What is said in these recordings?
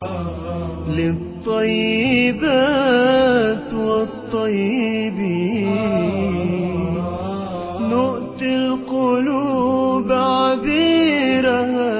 للطيبات والطيبين نؤتي القلوب عبيرها.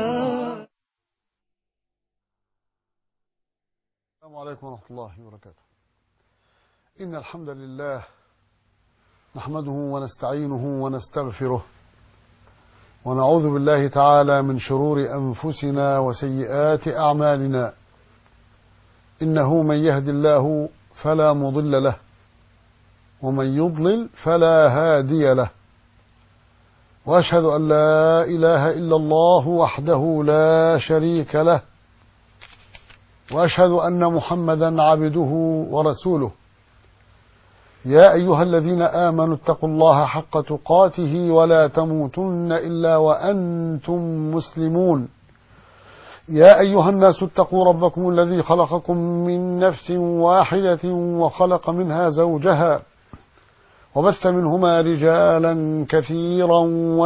السلام عليكم ورحمة الله وبركاته. إن الحمد لله نحمده ونستعينه ونستغفره ونعوذ بالله تعالى من شرور أنفسنا وسيئات أعمالنا. إنه من يهد الله فلا مضل له ومن يضلل فلا هادي له، وأشهد أن لا إله إلا الله وحده لا شريك له، وأشهد أن محمدا عبده ورسوله. يا أيها الذين آمنوا اتقوا الله حق تقاته ولا تموتن إلا وأنتم مسلمون. يا أيها الناس اتقوا ربكم الذي خلقكم من نفس واحدة وخلق منها زوجها وبث منهما رجالا كثيرا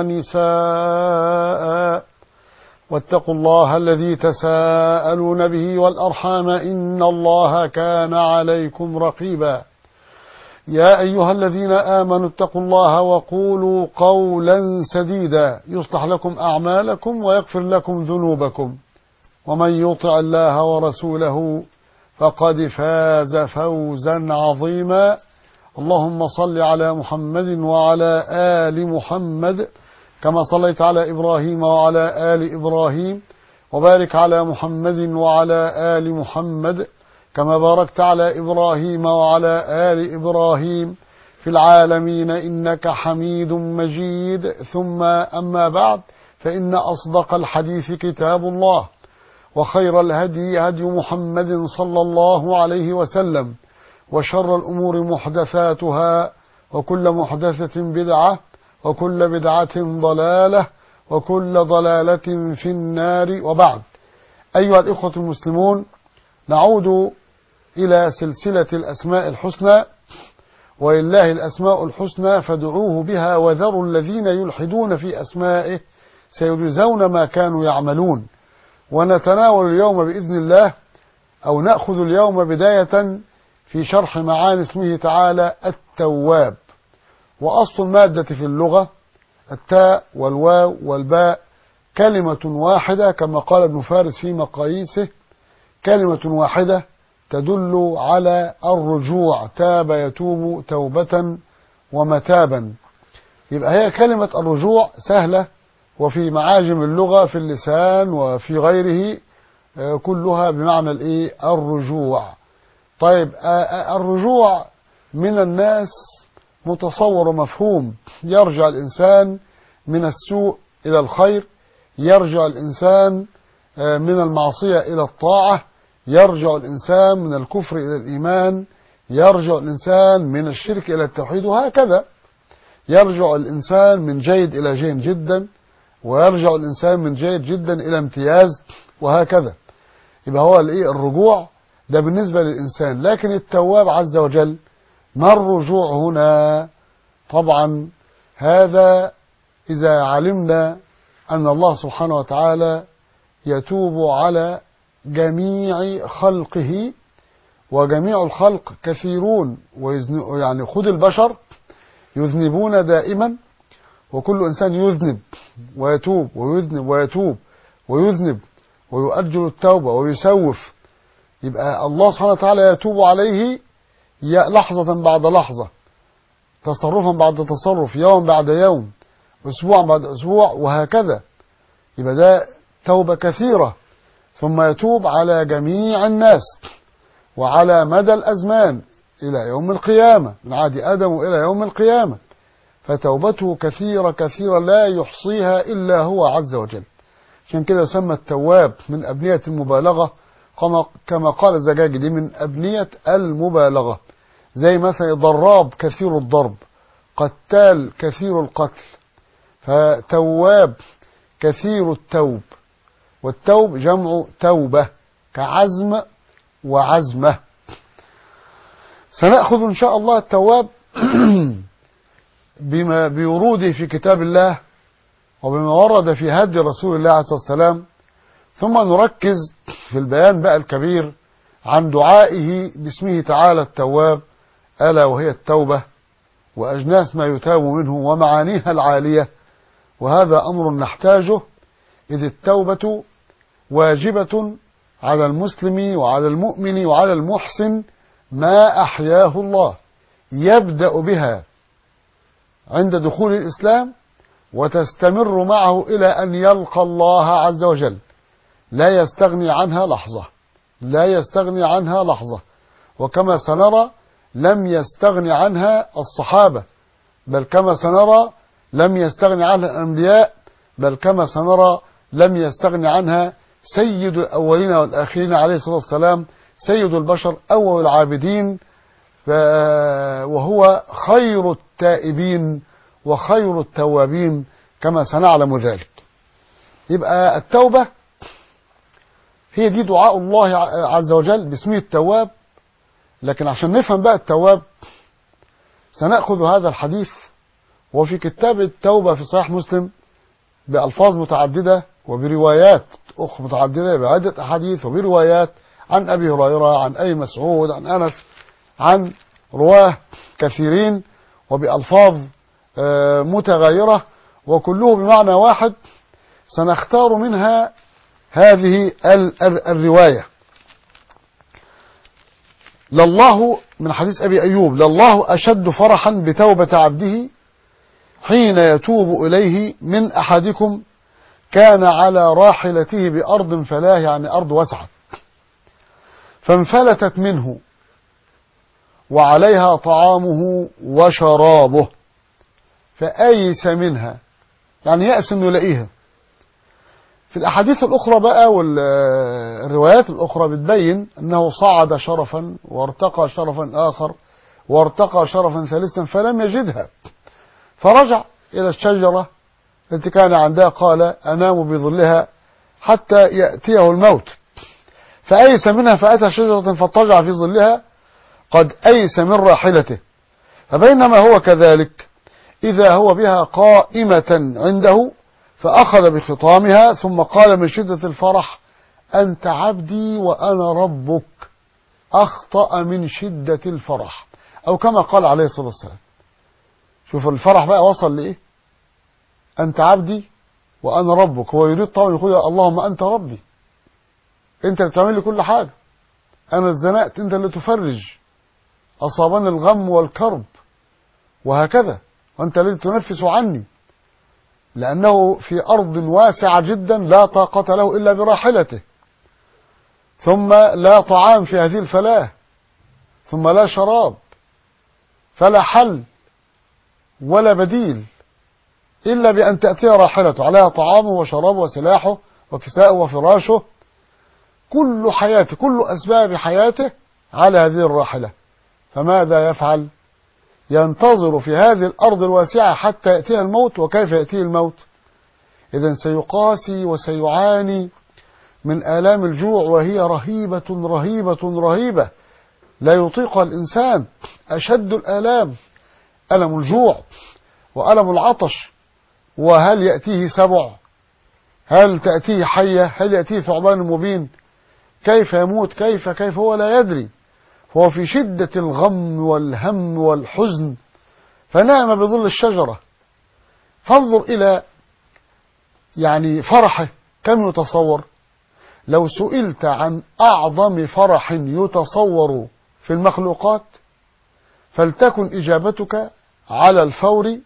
ونساء، واتقوا الله الذي تساءلون به والأرحام إن الله كان عليكم رقيبا. يا أيها الذين آمنوا اتقوا الله وقولوا قولا سديدا يصلح لكم أعمالكم ويغفر لكم ذنوبكم، ومن يطع الله ورسوله فقد فاز فوزا عظيما. اللهم صل على محمد وعلى آل محمد كما صليت على إبراهيم وعلى آل إبراهيم، وبارك على محمد وعلى آل محمد كما باركت على إبراهيم وعلى آل إبراهيم في العالمين إنك حميد مجيد. ثم أما بعد، فإن أصدق الحديث كتاب الله، وخير الهدي هدي محمد صلى الله عليه وسلم، وشر الأمور محدثاتها، وكل محدثة بدعة، وكل بدعة ضلالة، وكل ضلالة في النار. وبعد، أيها الإخوة المسلمون، نعود إلى سلسلة الأسماء الحسنى. ولله الأسماء الحسنى فادعوه بها وذروا الذين يلحدون في أسمائه سيجزون ما كانوا يعملون. ونتناول اليوم بإذن الله، أو نأخذ اليوم بداية في شرح معاني اسمه تعالى التواب. وأصل المادة في اللغة التاء والواو والباء كلمة واحدة، كما قال ابن فارس في مقاييسه: كلمة واحدة تدل على الرجوع، تاب يتوب توبة ومتابا. يبقى هي كلمة الرجوع سهلة، وفي معاجم اللغة في اللسان وفي غيره كلها بمعنى الرجوع. طيب، الرجوع من الناس متصور ومفهوم، يرجع الإنسان من السوء إلى الخير، يرجع الإنسان من المعصية إلى الطاعة، يرجع الإنسان من الكفر إلى الإيمان، يرجع الإنسان من الشرك إلى التوحيد، وهكذا يرجع الإنسان من جيد إلى جيد جدا، ويرجع الإنسان من جيد جدا إلى امتياز، وهكذا. يبقى هو الرجوع ده بالنسبة للإنسان. لكن التواب عز وجل، ما الرجوع هنا؟ طبعا هذا إذا علمنا أن الله سبحانه وتعالى يتوب على جميع خلقه، وجميع الخلق كثيرون، يعني خذ البشر يذنبون دائما، وكل إنسان يذنب ويتوب ويذنب ويتوب ويذنب ويؤجل التوبة ويسوف. يبقى الله سبحانه وتعالى يتوب عليه لحظة بعد لحظة، تصرفا بعد تصرف، يوم بعد يوم، أسبوع بعد أسبوع، وهكذا. يبقى ده توبة كثيرة. ثم يتوب على جميع الناس وعلى مدى الأزمان إلى يوم القيامة، من عهد آدم إلى يوم القيامة. فتوبته كثيرة كثيرة لا يحصيها إلا هو عز وجل. عشان كده سمى التواب من أبنية المبالغة، كما قال الزجاجي دي من أبنية المبالغة. زي مثلا ضراب كثير الضرب، قتال كثير القتل، فتواب كثير التوب. والتوب جمع توبة، كعزم وعزمة. سنأخذ إن شاء الله التواب بما بوروده في كتاب الله وبما ورد في هدي رسول الله عليه الصلاة والسلام، ثم نركز في البيان بقى الكبير عن دعائه باسمه تعالى التواب، ألا وهي التوبة وأجناس ما يتاب منه ومعانيها العالية. وهذا أمر نحتاجه، إذ التوبة واجبة على المسلم وعلى المؤمن وعلى المحسن ما أحياه الله، يبدأ بها عند دخول الإسلام وتستمر معه إلى أن يلقى الله عز وجل، لا يستغني عنها لحظة، لا يستغني عنها لحظة. وكما سنرى لم يستغني عنها الصحابة، بل كما سنرى لم يستغني عنها الأنبياء، بل كما سنرى لم يستغني عنها سيد الأولين والآخرين عليه الصلاة والسلام، سيد البشر أول العابدين، وهو خير التائبين وخير التوابين كما سنعلم ذلك. يبقى التوبة هي دي دعاء الله عز وجل باسمه التواب. لكن عشان نفهم بقى التواب سنأخذ هذا الحديث، وفي كتاب التوبة في صحيح مسلم بألفاظ متعددة وبروايات أخرى متعددة بعدة أحاديث وبروايات عن أبي هريرة، عن أبي مسعود، عن أنس، عن رواه كثيرين وبألفاظ متغيرة وكله بمعنى واحد. سنختار منها هذه الرواية. لله من حديث أبي أيوب: لله أشد فرحا بتوبة عبده حين يتوب إليه من أحدكم كان على راحلته بأرض فلاه، يعني أرض واسعة، فانفلتت منه وعليها طعامه وشرابه فأيس منها، يعني يأس انه يلاقيها. في الأحاديث الأخرى بقى والروايات الأخرى بتبين أنه صعد شرفا وارتقى شرفا آخر وارتقى شرفا ثالثا فلم يجدها، فرجع إلى الشجرة التي كان عندها، قال أنام بظلها حتى يأتيه الموت، فأيس منها فأتى شجرة فاضطجع في ظلها قد أيس من راحلته، فبينما هو كذلك إذا هو بها قائمة عنده فأخذ بخطامها ثم قال من شدة الفرح: أنت عبدي وأنا ربك. أخطأ من شدة الفرح، أو كما قال عليه الصلاة والسلام. شوف الفرح بقى وصل لإيه؟ أنت عبدي وأنا ربك. هو يريد طبعا يقول اللهم أنت ربي، أنت اللي تعمل لي كل حاجة، أنا اتزنقت أنت اللي تفرج، أصابني الغم والكرب وهكذا، وأنت الذي تنفس عني، لأنه في أرض واسعة جدا لا طاقة له إلا براحلته، ثم لا طعام في هذه الفلاة، ثم لا شراب، فلا حل ولا بديل إلا بأن تأتي راحلته عليها طعامه وشرابه وسلاحه وكساءه وفراشه، كل حياته كل أسباب حياته على هذه الراحلة. فماذا يفعل؟ ينتظر في هذه الأرض الواسعة حتى يأتيها الموت. وكيف يأتيه الموت؟ إذن سيقاسي وسيعاني من آلام الجوع، وهي رهيبة رهيبة رهيبة لا يطيقها الإنسان. أشد الآلام ألم الجوع وألم العطش. وهل يأتيه سبع؟ هل تأتيه حية؟ هل يأتيه ثعبان مبين؟ كيف يموت؟ كيف هو لا يدري. فهو في شدة الغم والهم والحزن، فنام بظل الشجرة. فانظر إلى يعني فرحه كم يتصور. لو سئلت عن أعظم فرح يتصور في المخلوقات فلتكن إجابتك على الفور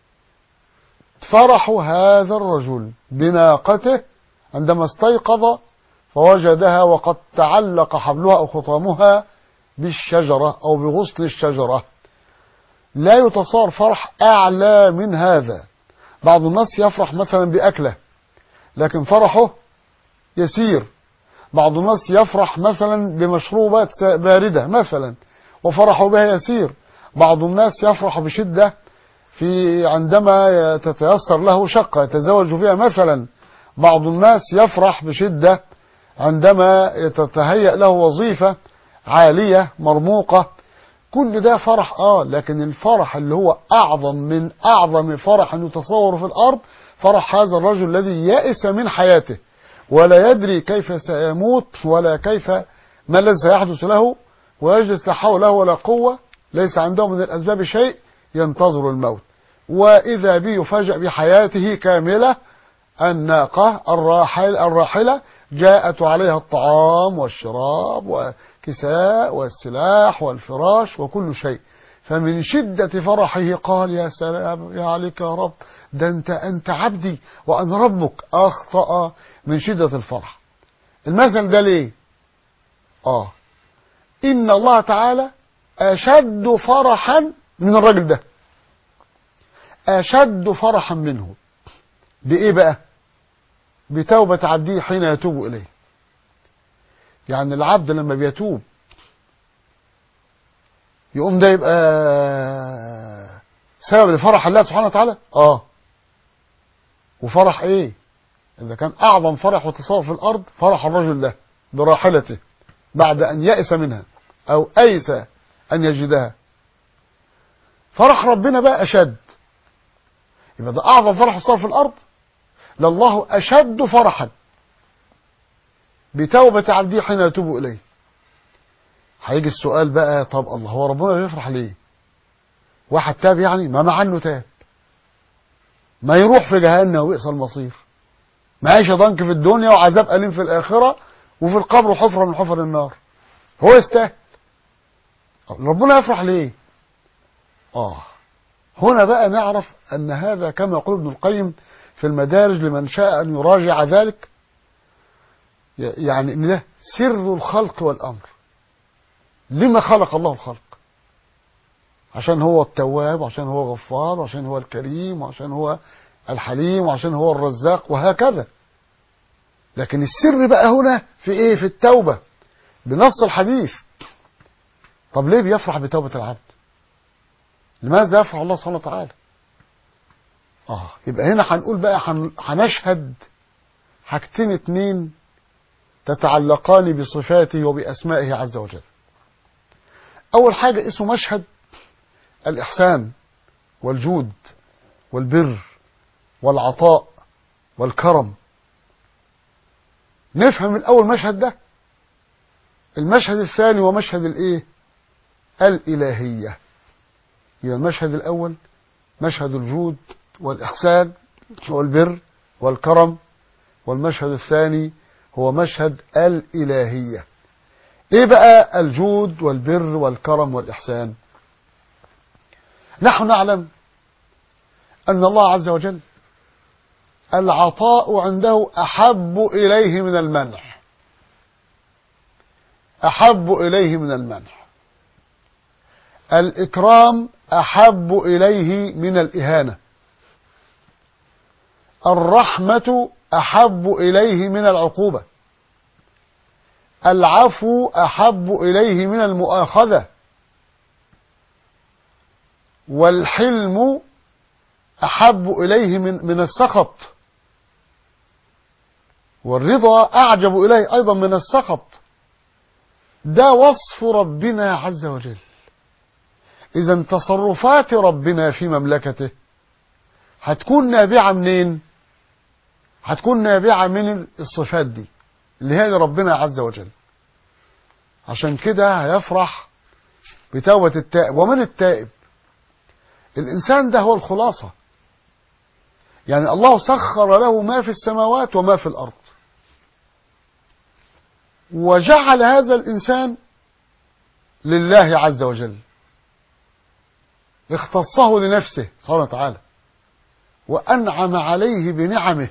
فرح هذا الرجل بناقته عندما استيقظ فوجدها وقد تعلق حبلها أو خطامها بالشجرة أو بغصن الشجرة. لا يتصور فرح أعلى من هذا. بعض الناس يفرح مثلا بأكله لكن فرحه يسير. بعض الناس يفرح مثلا بمشروبات باردة مثلا وفرحه بها يسير. بعض الناس يفرح بشدة في عندما تتيسر له شقة يتزوج فيها مثلا. بعض الناس يفرح بشدة عندما تتهيأ له وظيفة عالية مرموقة. كل ده فرح لكن الفرح اللي هو أعظم من أعظم فرح يتصور في الأرض فرح هذا الرجل الذي يأس من حياته ولا يدري كيف سيموت ولا كيف ما الذي سيحدث له، ويجلس لا حول له ولا قوة، ليس عنده من الأسباب شيء، ينتظر الموت. وإذا به يفاجأ بحياته كاملة، الناقة الراحلة جاءت عليها الطعام والشراب والكساء والسلاح والفراش وكل شيء، فمن شدة فرحه قال يا سلام يا عليك يا رب، ده أنت عبدي وأنا ربك. أخطأ من شدة الفرح. المثل ده ليه؟ إن الله تعالى أشد فرحا من الرجل ده، أشد فرحا منه. بإيه بقى؟ بتوبة عبده حين يتوب إليه. يعني العبد لما بيتوب يقوم ده يبقى سبب لفرح الله سبحانه وتعالى. وفرح ايه؟ إذا كان أعظم فرح وتصور في الأرض فرح الرجل ده براحلته بعد أن يأس منها أو أيس أن يجدها، فرح ربنا بقى أشد. يبقى ده أعظم فرح وتصور في الأرض، لله أشد فرحا بتوبة عبده حين يتوب إليه. هيجي السؤال بقى، طب الله هو ربنا بيفرح ليه؟ واحد تاب يعني ما مع انه تاب، ما يروح في جهنم وبئس المصير، معيشة ضنك في الدنيا وعذاب أليم في الآخرة وفي القبر حفرة من حفر النار، هو يستاهل. ربنا يفرح ليه؟ هنا بقى نعرف أن هذا كما يقول ابن القيم في المدارج لمن شاء أن يراجع ذلك، يعني إن ده سر الخلق والأمر. لما خلق الله الخلق؟ عشان هو التواب، وعشان هو غفار، وعشان هو الكريم، وعشان هو الحليم، وعشان هو الرزاق، وهكذا. لكن السر بقى هنا في ايه؟ في التوبة بنص الحديث. طب ليه بيفرح بتوبة العبد؟ لماذا يفرح الله سبحانه وتعالى؟ يبقى هنا هنقول بقى هنشهد حاجتين اتنين تتعلقان بصفاته وبأسمائه عز وجل. أول حاجة اسمه مشهد الإحسان والجود والبر والعطاء والكرم. نفهم الأول مشهد ده. المشهد الثاني ومشهد الإيه؟ الإلهية. يبقى المشهد الأول مشهد الجود والإحسان والبر والكرم، والمشهد الثاني هو مشهد الإلهية. إيه بقى الجود والبر والكرم والإحسان؟ نحن نعلم أن الله عز وجل العطاء عنده أحب إليه من المنح، أحب إليه من المنح. الإكرام أحب إليه من الإهانة. الرحمة أحب إليه من العقوبة. العفو أحب إليه من المؤاخذة. والحلم أحب إليه من السخط. والرضا أعجب إليه أيضا من السخط. ده وصف ربنا عز وجل. إذا تصرفات ربنا في مملكته هتكون نابعة منين؟ هتكون نابعة من الصفات دي اللي هي لربنا عز وجل. عشان كده هيفرح بتوبة التائب. ومن التائب؟ الإنسان ده هو الخلاصة. يعني الله سخر له ما في السماوات وما في الأرض، وجعل هذا الإنسان لله عز وجل، اختصه لنفسه سبحانه وتعالى، وأنعم عليه بنعمه،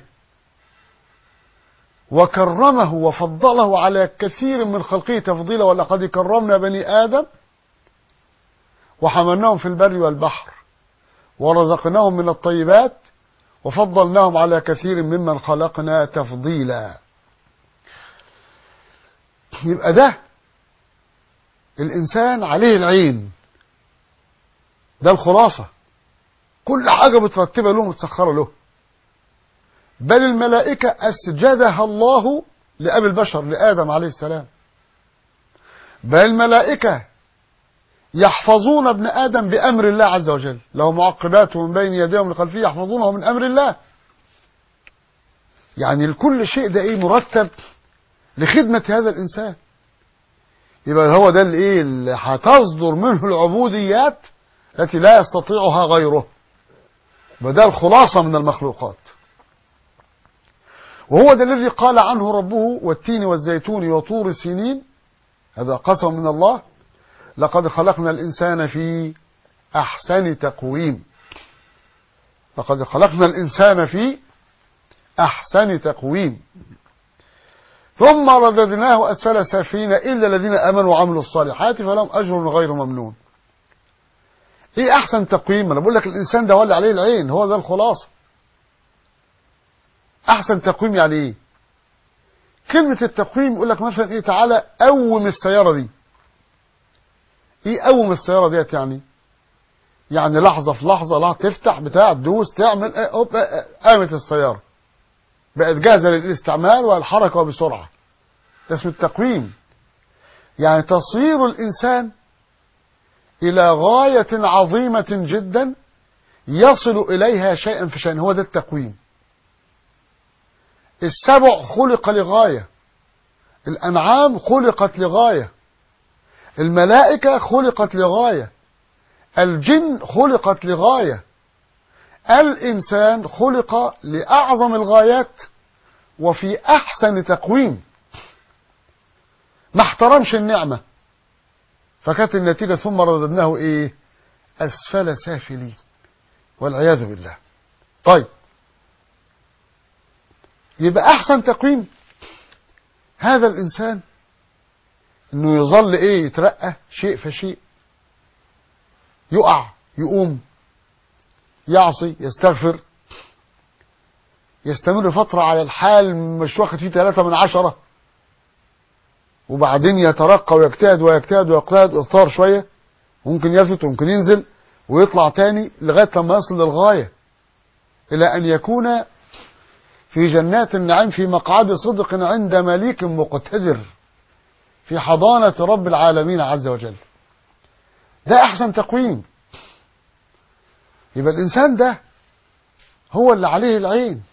وكرمه وفضله على كثير من خلقه تفضيلا. ولقد كرمنا بني آدم وحملناهم في البر والبحر ورزقناهم من الطيبات وفضلناهم على كثير ممن خلقنا تفضيلا. يبقى ده الإنسان عليه العين، ده الخلاصة. كل حاجة مترتبة له متسخرة له. بل الملائكة أسجدها الله لأبي البشر لآدم عليه السلام. بل الملائكة يحفظون ابن آدم بأمر الله عز وجل، له معقبات من بين يديه ومن خلفه يحفظونه من أمر الله. يعني لكل شيء ده ايه مرتب لخدمة هذا الإنسان. يبقى هو ده اللي هتصدر منه العبوديات التي لا يستطيعها غيره. وده الخلاصة من المخلوقات. وهو ده الذي قال عنه ربه: والتين والزيتون وطور سينين، هذا قسم من الله، لقد خلقنا الإنسان في أحسن تقويم. لقد خلقنا الإنسان في أحسن تقويم ثم رددناه أسفل سافلين إلا الذين آمنوا وعملوا الصالحات فلهم أجر غير ممنون. إيه أحسن تقويم؟ أنا بقول لك الإنسان ده ولي عليه العين، هو ده الخلاصة. أحسن تقويم يعني إيه؟ كلمة التقويم يقول لك مثلا إيه، تعالى قوم السيارة دي. إيه قوم السيارة ديت يعني؟ يعني لحظة في لحظة، لا تفتح بتاع تدوس تعمل قامت السيارة، بقت جاهزة للاستعمال والحركة بسرعة. ده اسم التقويم. يعني تصير الإنسان إلى غاية عظيمة جدا يصل إليها شيئا فشيئا، هو ده التقويم. السبع خلق لغاية، الأنعام خلقت لغاية، الملائكة خلقت لغاية، الجن خلقت لغاية، الإنسان خلق لأعظم الغايات وفي أحسن تقويم. ما احترمش النعمة، فكانت النتيجة ثم رددناه إيه؟ أسفل سافلين، والعياذ بالله. طيب، يبقى أحسن تقويم هذا الإنسان إنه يظل إيه؟ يترقى شيء فشيء، يقع يقوم، يعصي يستغفر، يستمر فترة على الحال مش واخد فيه 3 من 10، وبعدين يترقى ويجتهد ويجتهد ويجتهد ويطار شوية، ممكن يثبت وممكن ينزل ويطلع تاني لغاية لما يصل للغاية، إلى أن يكون في جنات النعيم في مقعد صدق عند مليك مقتدر في حضانة رب العالمين عز وجل. ده أحسن تقويم. يبقى الإنسان ده هو اللي عليه العين.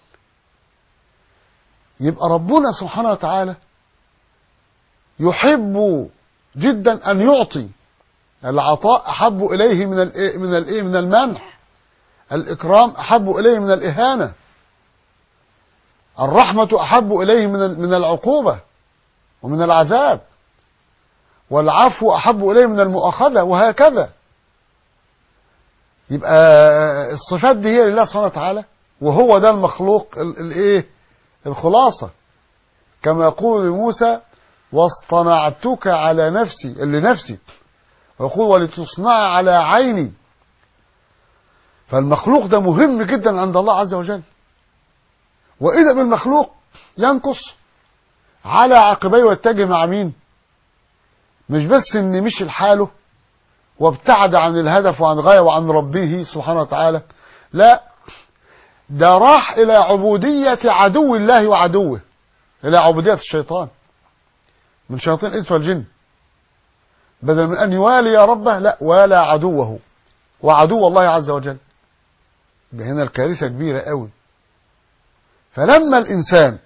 يبقى ربنا سبحانه وتعالى يحب جدا أن يعطي. العطاء أحب إليه من المنح، الإكرام أحب إليه من الإهانة، الرحمة أحب إليه من العقوبة ومن العذاب، والعفو أحب إليه من المؤاخذة، وهكذا. يبقى الصفات دي هي لله سبحانه وتعالى، وهو ده المخلوق الخلاصة. كما يقول موسى: واصطنعتك على نفسي، لنفسي، ويقول: ولتصنع على عيني. فالمخلوق ده مهم جدا عند الله عز وجل. وإذا بالمخلوق ينقص على عقبيه ويتجه مع مين؟ مش بس ان مشي لحاله وابتعد عن الهدف وعن الغاية وعن ربه سبحانه وتعالى، لا، ده راح إلى عبودية عدو الله وعدوه، إلى عبودية الشيطان من شياطين الإنس والجن. بدل من أن يوالي ربه، لا، والى عدوه وعدو الله عز وجل. هنا الكارثة كبيرة قوي. فلما الإنسان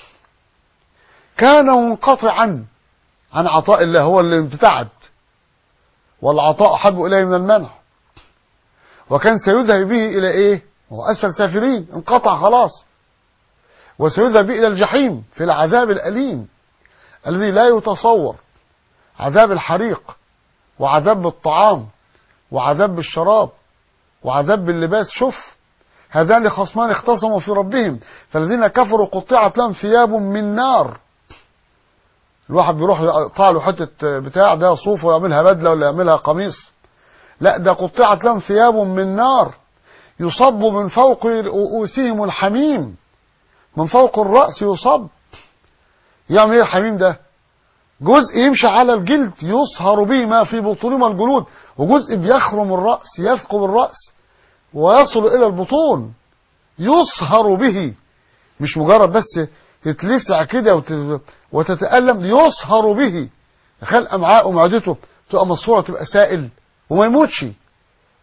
كان منقطعا عن عطاء الله، هو اللي ابتعد، والعطاء أحب إليه من المنع، وكان سيذهب به إلى إيه؟ هو أسفل سافلين، انقطع خلاص، وسيذهب به إلى الجحيم في العذاب الأليم الذي لا يتصور، عذاب الحريق، وعذاب بالطعام، وعذاب بالشراب، وعذاب باللباس. شوف، هذان خصمان اختصموا في ربهم فالذين كفروا قطعت لهم ثياب من نار. الواحد بيروح يقطع له حته بتاع ده صوف ويعملها بدله ولا يعملها قميص، لا، ده قطعت لهم ثياب من نار يصب من فوق رؤوسهم الحميم، من فوق الرأس يصب. يعمل ايه الحميم ده؟ جزء يمشي على الجلد يصهر به ما في بطونهم الجلود، وجزء بيخرم الرأس يثقب الرأس ويصل إلى البطون يصهر به، مش مجرد بس تتلسع كده وتتألم، يصهر به، يخلي أمعاء ومعدته تبقى مصفورة، تبقى سائل وما يموتش،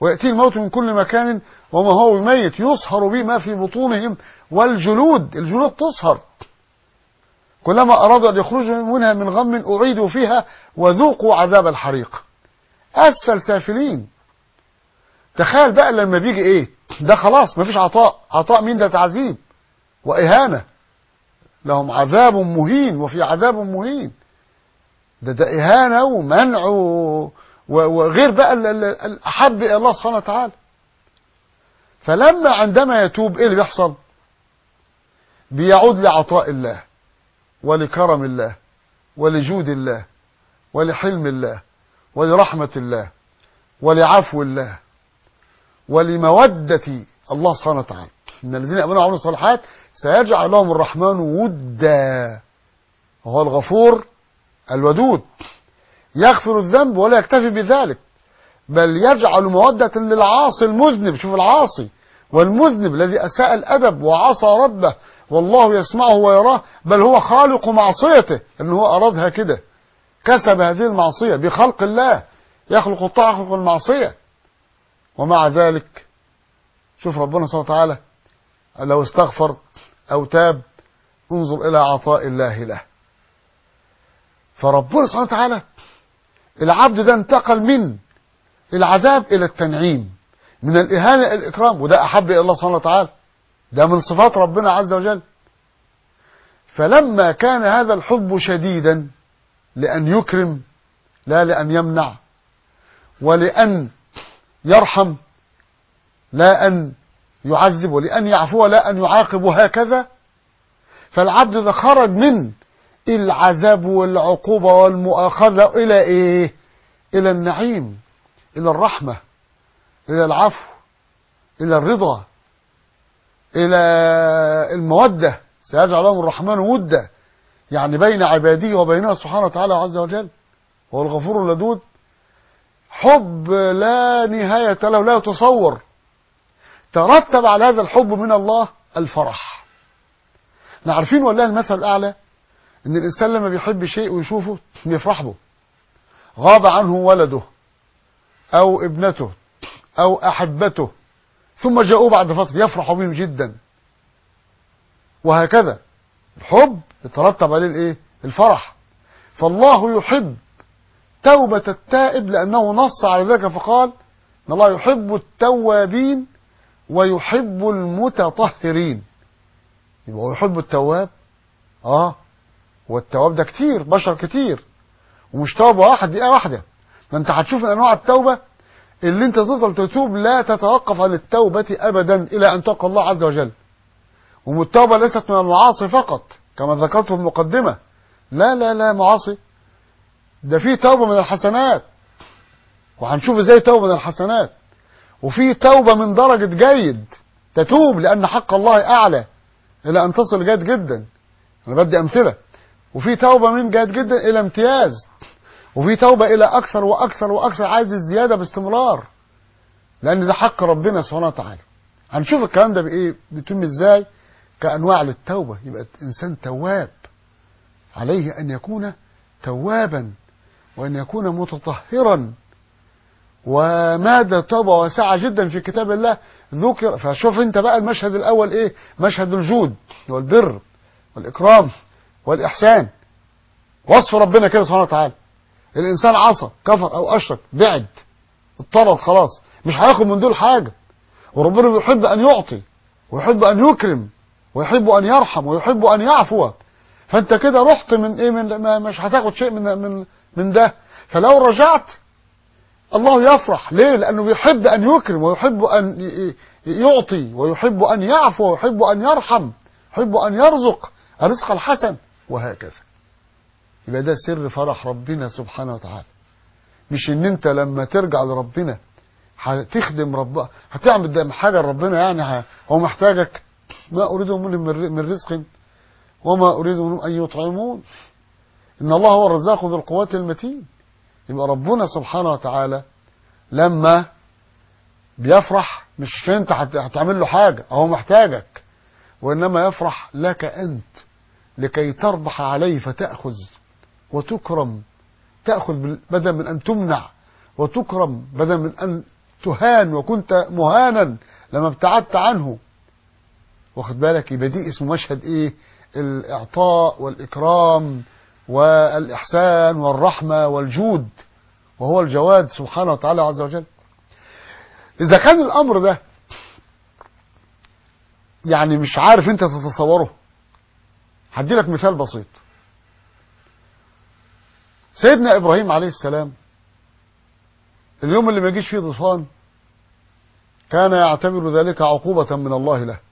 ويأتيه الموت من كل مكان وما هو بميت يصهر به ما في بطونهم الجلود تصهر. كلما أرادوا أن يخرجوا منها من غم أعيدوا فيها وذوقوا عذاب الحريق. أسفل سافلين. تخيل بقى لما بيجي إيه ده، خلاص مفيش عطاء مين ده؟ تعذيب وإهانة. لهم عذاب مهين وفي عذاب مهين. ده إهانة ومنع وغير بقى الأحب إلى الله سبحانه وتعالى. فلما عندما يتوب إيه اللي بيحصل؟ بيعود لعطاء الله ولكرم الله ولجود الله ولحلم الله ولرحمة الله ولعفو الله ولمودة الله سبحانه وتعالى. إن الذين آمنوا وعملوا الصالحات سيجعل لهم الرحمن ودا، وهو الغفور الودود، يغفر الذنب ولا يكتفي بذلك، بل يجعل مودة للعاصي المذنب. شوف العاصي والمذنب الذي أساء الأدب وعصى ربه والله يسمعه ويراه، بل هو خالق معصيته، أنه هو أرادها كده، كسب هذه المعصية بخلق الله، يخلق الطاعة يخلق المعصية. ومع ذلك شوف ربنا سبحانه وتعالى لو استغفر أو تاب انظر إلى عطاء الله له. فربنا سبحانه وتعالى العبد ده انتقل من العذاب إلى التنعيم، من الإهانة إلى الإكرام، وده أحب إلى الله سبحانه وتعالى، ده من صفات ربنا عز وجل. فلما كان هذا الحب شديدا لأن يكرم لا لأن يمنع، ولأن يرحم لا أن يعذب، ولأن يعفو لا أن يعاقب، وهكذا، فالعبد إذا خرج من العذاب والعقوبة والمؤاخذة إلى إيه؟ إلى النعيم، إلى الرحمة، إلى العفو، إلى الرضا، إلى المودة. سيجعل لهم الرحمن ودا، يعني بين عباده وبينه سبحانه وتعالى عز وجل، وهو الغفور اللدود. حب لا نهاية له، لا يتصور. ترتب على هذا الحب من الله الفرح. احنا عارفين والله المثل الأعلى ان الإنسان لما بيحب شيء ويشوفه يفرح به. غاب عنه ولده أو ابنته أو أحبته ثم جاءوه بعد فترة يفرح بهم جدا، وهكذا الحب يترتب عليه الايه؟ الفرح. فالله يحب توبة التائب لأنه نص على ذلك فقال إن الله يحب التوابين ويحب المتطهرين. يبقى هو يحب التواب، والتواب ده كتير، بشر كتير، ومش توبة واحد دقيقة واحدة. ده انت هتشوف انواع التوبة اللي انت تفضل تتوب لا تتوقف عن التوبة ابدا الى ان تلقى الله عز وجل. والتوبة ليست من المعاصي فقط كما ذكرت في المقدمة، لا معاصي، ده في توبة من الحسنات، وهنشوف ازاي توبة من الحسنات. وفي توبة من درجة جيد، تتوب لأن حق الله أعلى إلى أن تصل جيد جدا، أنا بدي أمثلة. وفي توبة من جيد جدا إلى امتياز، وفي توبة إلى أكثر وأكثر وأكثر، عايز الزيادة باستمرار، لأن ده حق ربنا سبحانه وتعالى. هنشوف الكلام ده بإيه بيتم إزاي كأنواع للتوبة. يبقى الإنسان تواب، عليه أن يكون توابا وأن يكون متطهرا. وماذا توبة واسعة جدا في كتاب الله ذكر. فشوف انت بقى المشهد الأول ايه؟ مشهد الجود والبر والإكرام والإحسان، وصف ربنا كده سبحانه وتعالى. الإنسان عصى كفر أو أشرك بعد اضطرد خلاص، مش هياخد من دول حاجة. وربنا بيحب أن يعطي ويحب أن يكرم ويحب أن يرحم ويحب أن يعفو. فأنت كده رحت من ايه؟ مش هتاخد شيء من ده. فلو رجعت الله يفرح. ليه؟ لأنه يحب أن يكرم ويحب أن يعطي ويحب أن يعفو ويحب أن يرحم ويحب أن يرزق الرزق الحسن، وهكذا. يبقى ده سر فرح ربنا سبحانه وتعالى. مش ان انت لما ترجع لربنا هتخدم ربنا، هتعمل حاجة لربنا، يعني هو محتاجك. ما أريد منهم من رزق وما أريد منهم أن يطعمون إن الله هو الرزاق ذو القوة المتين. يبقى ربنا سبحانه وتعالى لما بيفرح مش في انت هتعمل له حاجة، هو محتاجك، وإنما يفرح لك أنت لكي تربح عليه فتأخذ وتكرم. تأخذ بدل من أن تمنع، وتكرم بدل من أن تهان وكنت مهانا لما ابتعدت عنه. واخد بالك؟ يبقى دي اسمه مشهد ايه؟ الاعطاء والاكرام والاحسان والرحمه والجود، وهو الجواد سبحانه وتعالى عز وجل. اذا كان الامر ده يعني مش عارف انت تتصوره، هدي لك مثال بسيط. سيدنا ابراهيم عليه السلام اليوم اللي ما يجيش فيه ضيفان كان يعتبر ذلك عقوبة من الله له.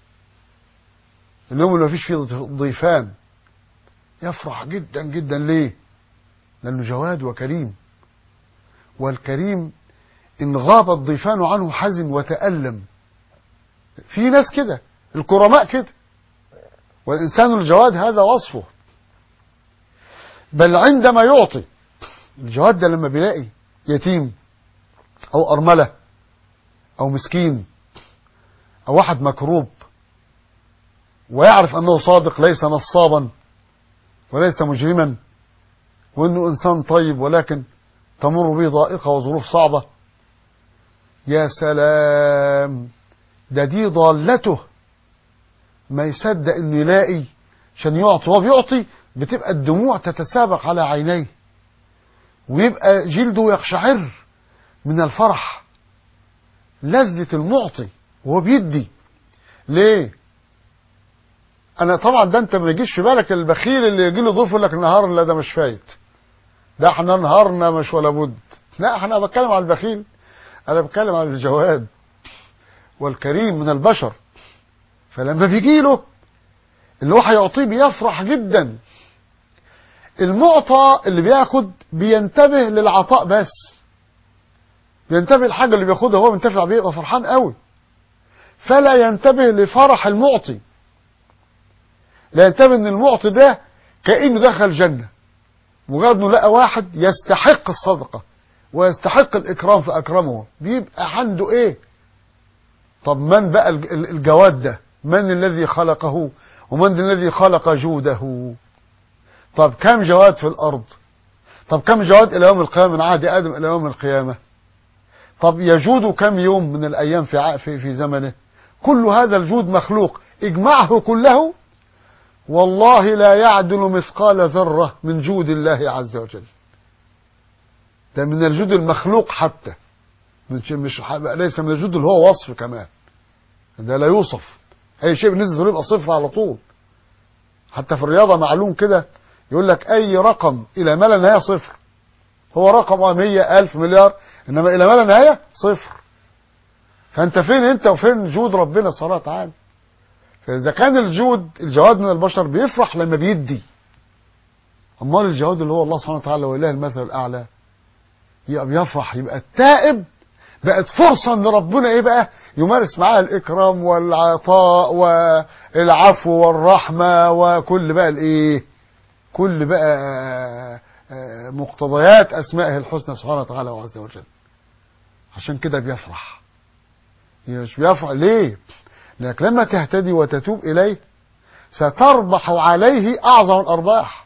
اليوم اللي ما فيش فيه ضيفان يفرح جدا جدا. ليه؟ لأنه جواد وكريم، والكريم إن غاب الضيفان عنه حزن وتألم. في ناس كده، الكرماء كده، والإنسان الجواد هذا وصفه. بل عندما يعطي الجواد ده لما بيلاقي يتيم أو أرملة أو مسكين أو واحد مكروب ويعرف أنه صادق ليس نصابا وليس مجرما، وأنه إنسان طيب ولكن تمر به ضائقة وظروف صعبة، يا سلام، ده دي ضالته. ما يصدق أنه يلاقي عشان يعطي، وهو بيعطي بتبقى الدموع تتسابق على عينيه ويبقى جلده يقشعر من الفرح، لذة المعطي وهو بيدي. ليه؟ انا طبعا ده انت ما يجيش في بالك البخيل اللي يجي له ضيف يقول لك النهار لا ده مش فايت، ده احنا نهارنا مش ولا بد. لا، احنا بتكلم على البخيل، انا بتكلم على الجواد والكريم من البشر. فلما بيجي له اللي هو هيعطيه بيفرح جدا. المعطى اللي بياخد بينتبه للعطاء، بس بينتبه الحاجة اللي بياخدها هو منتفع بيه، يبقى فرحان قوي، فلا ينتبه لفرح المعطي، لا ينتبه ان المعطي ده كأنه دخل جنة، مجرد انه لقى واحد يستحق الصدقة ويستحق الإكرام فأكرمه، بيبقى عنده ايه؟ طب من بقى الجواد ده؟ من الذي خلقه ومن الذي خلق جوده؟ طب كم جواد في الأرض؟ طب كم جواد إلى يوم القيامة من عهد آدم إلى يوم القيامة؟ طب يجود كم يوم من الأيام في زمنه؟ كل هذا الجود مخلوق، اجمعه كله والله لا يعدل مثقال ذرة من جود الله عز وجل. ده من الجود المخلوق حتى، مش ليس من الجود اللي هو وصف كمان، ده لا يوصف. أي شيء بالنسبة له يبقى صفر على طول. حتى في الرياضة معلوم كده، يقول لك أي رقم إلى ما لا نهاية صفر. هو رقم 100 ألف مليار، إنما إلى ما لا نهاية صفر. فأنت فين أنت وفين جود ربنا سبحانه وتعالى؟ فإذا كان الجواد من البشر بيفرح لما بيدي، أمال الجواد اللي هو الله سبحانه وتعالى وإله المثل الأعلى يبقى بيفرح. يبقى التائب بقت فرصة ان ربنا ايه بقى يمارس معاه الإكرام والعطاء والعفو والرحمة وكل بقى الايه، كل بقى مقتضيات أسمائه الحسنى سبحانه وتعالى وعز وجل. عشان كده بيفرح. مش بيفرح ليه؟ لأنك لما تهتدي وتتوب إليه ستربح عليه أعظم الأرباح،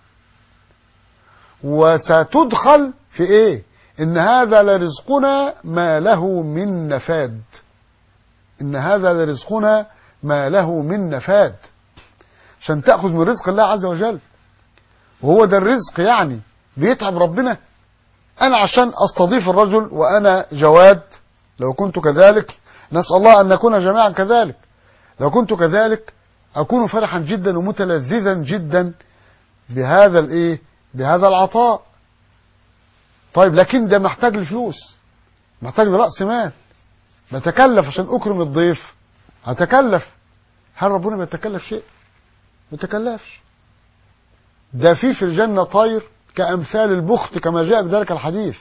وستدخل في إيه؟ إن هذا لرزقنا ما له من نفاد. إن هذا لرزقنا ما له من نفاد، عشان تأخذ من رزق الله عز وجل. وهو ده الرزق يعني بيتعب ربنا. أنا عشان أستضيف الرجل وأنا جواد، لو كنت كذلك نسأل الله أن نكون جميعا كذلك، لو كنت كذلك أكون فرحا جدا ومتلذذا جدا بهذا الإيه، بهذا العطاء. طيب لكن ده محتاج لفلوس، محتاج لرأس مال، بتكلف عشان أكرم الضيف، هتكلف. هل ربنا بيتكلف شيء؟ ما بيتكلفش. ده في الجنة طير كأمثال البخت كما جاء بذلك الحديث.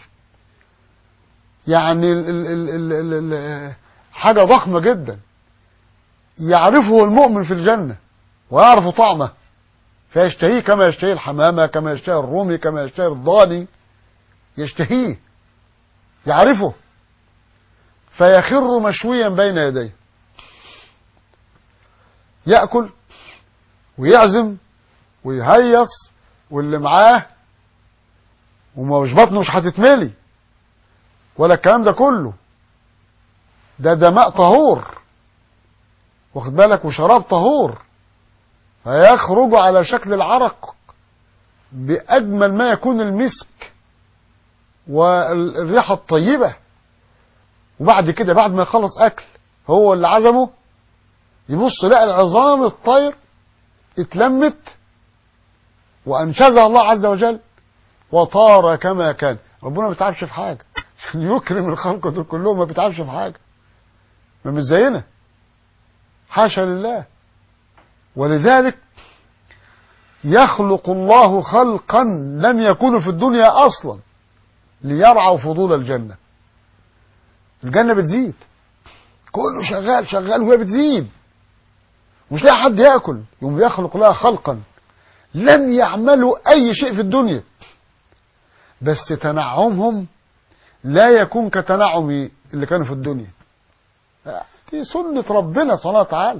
يعني حاجة ضخمة جدا يعرفه المؤمن في الجنة ويعرف طعمه فيشتهيه كما يشتهي الحمامة، كما يشتهي الرومي، كما يشتهي الضاني، يشتهيه يعرفه فيخر مشويا بين يديه، يأكل ويعزم ويهيص واللي معاه، ومش بطنه مش هتتملي ولا الكلام ده كله، ده ماء طهور، واخد بالك، وشراب طهور، فيخرج على شكل العرق بأجمل ما يكون المسك والريحة الطيبة. وبعد كده بعد ما يخلص أكل هو اللي عزمه، يبص لقى العظام الطير اتلمت وأنشزها الله عز وجل وطار كما كان. ربنا ما بيتعبش في حاجة عشان يكرم الخلق دول كلهم، ما بيتعبش في حاجة، ما مش زينا، حاشا لله. ولذلك يخلق الله خلقا لم يكونوا في الدنيا أصلا ليرعوا فضول الجنة. الجنة بتزيد، كله شغال شغال وهي بتزيد، مش لاقي حد ياكل، يوم يخلق لها خلقا لم يعملوا اي شيء في الدنيا، بس تنعمهم لا يكون كتنعم اللي كانوا في الدنيا. دي سنة ربنا سبحانه وتعالى.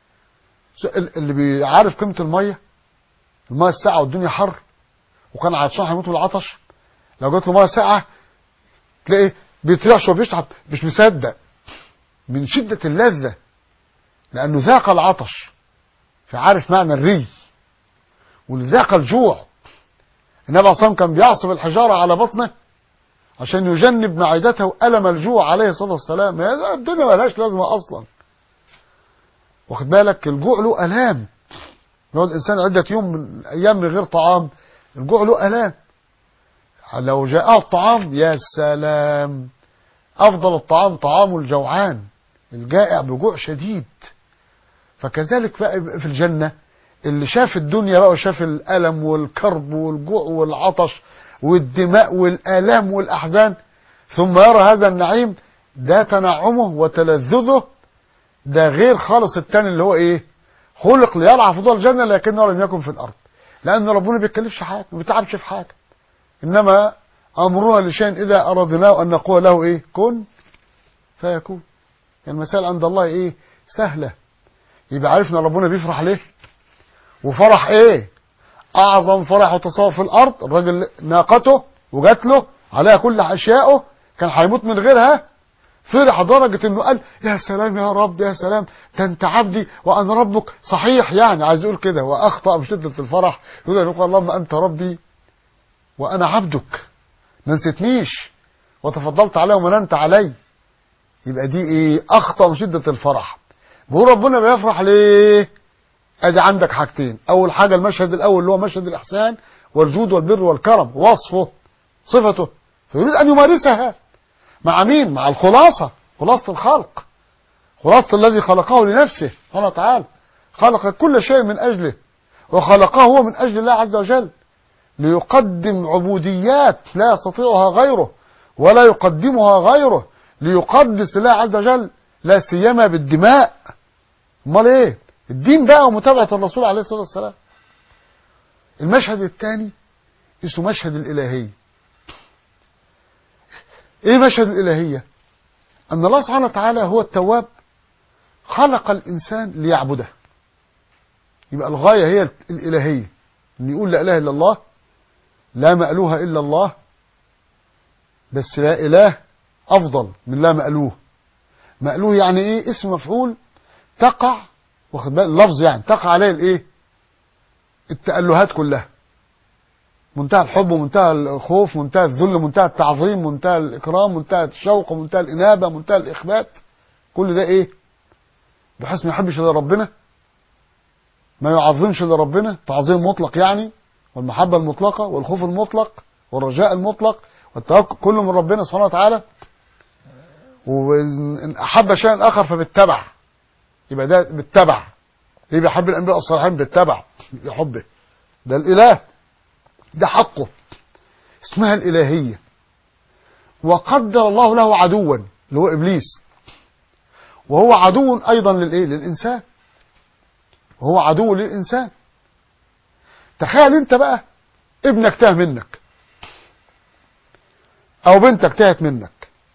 اللي بيعرف قيمة المية الساعة والدنيا حر وكان عطشان هيموت من العطش، لو جات له مية ساعة تلاقيه بيترعش وبيشعب مش مصدق من شدة اللذة، لأنه ذاق العطش فعارف معنى الري، وذاق الجوع. النبي عليه الصلاة والسلام كان بيعصب الحجارة على بطنه عشان يجنب معدته ألم الجوع عليه الصلاة والسلام. الدنيا ملهاش لازمة أصلا، واخد بالك. الجوع له ألام، يقعد الإنسان عدة يوم من أيام من غير طعام، الجوع له ألام. لو جاءه الطعام يا سلام، أفضل الطعام طعام الجوعان الجائع بجوع شديد. فكذلك بقى في الجنة اللي شاف الدنيا بقى وشاف الألم والكرب والجوع والعطش والدماء والآلام والأحزان، ثم يرى هذا النعيم، ده تنعمه وتلذذه، ده غير خالص التاني اللي هو ايه، خلق ليرعى فضول الجنة لكنه لم يكن في الأرض، لأن ربنا ما بيتكلفش حاجة، ما بيتعبش في حاجة، إنما أمرنا لشيء إذا أردناه أن نقول له ايه، كن فيكون. المسائل عند الله ايه، سهلة. يبقى عرفنا ربنا بيفرح ليه، وفرح ايه، اعظم فرح وتصور في الارض. الراجل ناقته وجات له عليها كل اشيائه، كان هيموت من غيرها، فرح درجة انه قال يا سلام يا رب، يا سلام، ده انت عبدي وانا ربك. صحيح يعني عايز يقول كده، واخطأ بشدة الفرح، يقول اللهم انت ربي وانا عبدك، ما نسيتنيش وتفضلت علي ومننت علي. يبقى دي ايه، اخطأ بشدة الفرح. بقول ربنا بيفرح ليه، ادي عندك حاجتين. اول حاجة المشهد الاول اللي هو مشهد الاحسان والجود والبر والكرم، وصفه صفته، فيريد ان يمارسها مع مين، مع الخلاصة، خلاصة الخلق، خلاصة الذي خلقه لنفسه سبحانه وتعالى، خلق كل شيء من اجله، وخلقه هو من اجل الله عز وجل، ليقدم عبوديات لا يستطيعها غيره ولا يقدمها غيره، ليقدس الله عز وجل، لا سيما بالدماء. امال ايه الدين بقى ومتابعة الرسول عليه الصلاة والسلام. المشهد الثاني اسمه مشهد الإلهية. ايه مشهد الإلهية، ان الله سبحانه وتعالى هو التواب، خلق الإنسان ليعبده. يبقى الغاية هي الإلهية، ان يقول لا إله إلا الله، لا مألوه إلا الله، بس لا إله أفضل من لا مألوه. مألوه يعني ايه، اسم مفعول تقع، واخد بالك اللفظ، يعني تقع عليه الايه، التألهات كلها، منتهى الحب ومنتهى الخوف، منتهى الذل، منتهى التعظيم، منتهى الإكرام، منتهى الشوق، منتهى الإنابة، منتهى الإخبات. كل ده ايه، بحيث ما يحبش الا ربنا، ما يعظمش الا ربنا، تعظيم مطلق يعني، والمحبة المطلقة والخوف المطلق والرجاء المطلق والتوكل كله من ربنا سبحانه وتعالى. وإن أحب شيئا آخر فبالتبع، يبقى ده بالتبع. ليه بيحب الأنبياء الصالحين بالتبع، يحبه، ده الإله، ده حقه، اسمها الإلهية. وقدر الله له عدوا اللي هو إبليس، وهو عدو أيضا للإيه، للإنسان، وهو عدو للإنسان. تخيل انت بقى ابنك تاه منك او بنتك تاهت منك،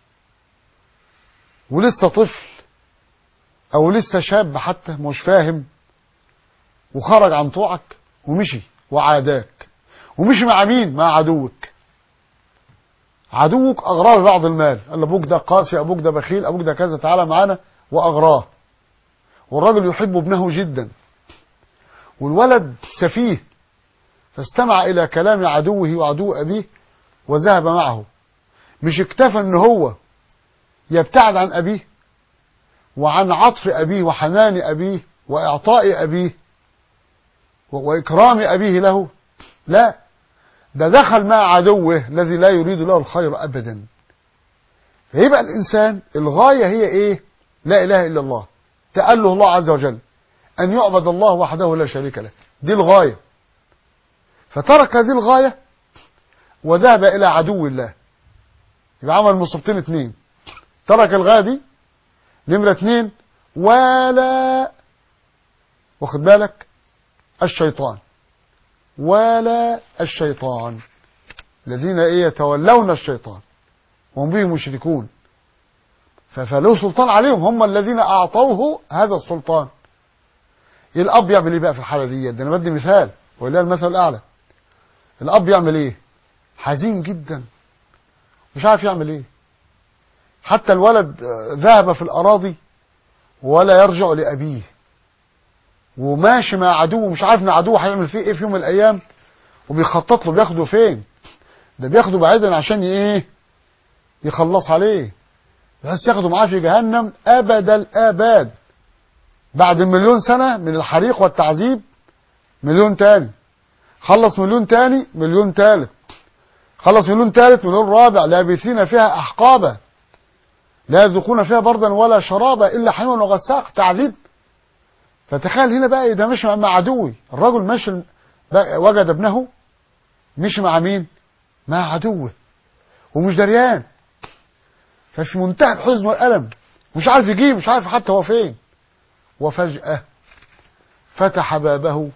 ولسه طفل او لسه شاب حتى مش فاهم، وخرج عن طوعك ومشي وعاداك، ومشي مع مين، مع عدوك. عدوك أغراه ببعض المال، قال له أبوك ده قاسي، أبوك ده بخيل، أبوك ده كذا، تعالى معانا، وأغراه. والرجل يحب ابنه جدا، والولد سفيه، فاستمع إلى كلام عدوه وعدو أبيه وذهب معه. مش اكتفى ان هو يبتعد عن أبيه وعن عطف أبيه وحنان أبيه وإعطاء أبيه وإكرام أبيه له، لا، ده دخل مع عدوه الذي لا يريد له الخير أبدا. فيبقى الإنسان الغاية هي إيه؟ لا إله إلا الله، تأله الله عز وجل، أن يعبد الله وحده لا شريك له، دي الغاية. فترك هذه الغاية وذهب إلى عدو الله، يبقى عمل مصيبتين اتنين. ترك الغاية دي، نمرة اتنين، ولا واخد بالك الشيطان، ولا الشيطان الذين يتولون الشيطان وهم به مشركون، فله سلطان عليهم، هم الذين أعطوه هذا السلطان. الأب يعمل إيه بقى في الحالة دي؟ ده أنا بدي مثال ولله المثل الأعلى. الأب يعمل إيه؟ حزين جدا، مش عارف يعمل إيه. حتى الولد ذهب في الأراضي ولا يرجع لأبيه، وماشي مع عدوه، مش عارف ان عدوه هيعمل فيه ايه في يوم من الايام، وبيخطط له بياخده فين. ده بياخده بعيدا عشان ايه؟ يخلص عليه، بس ياخده معاه في جهنم ابد الاباد. بعد 1,000,000 سنة من الحريق والتعذيب 1,000,000 تاني، خلص 1,000,000 تاني، 1,000,000 تالت، خلص 1,000,000 تالت، 1,000,000 رابع، لابثين فيها احقابا لا يذوقون فيها بردا ولا شرابا الا حميما وغساق، تعذيب. فتخيل هنا بقى، ده مش مع عدوي، الرجل ماشي وجد ابنه مش مع مين؟ مع عدوه ومش دريان، ففي منتهى الحزن والألم، مش عارف يجيب، مش عارف حتى هو فين. وفجأة فتح بابه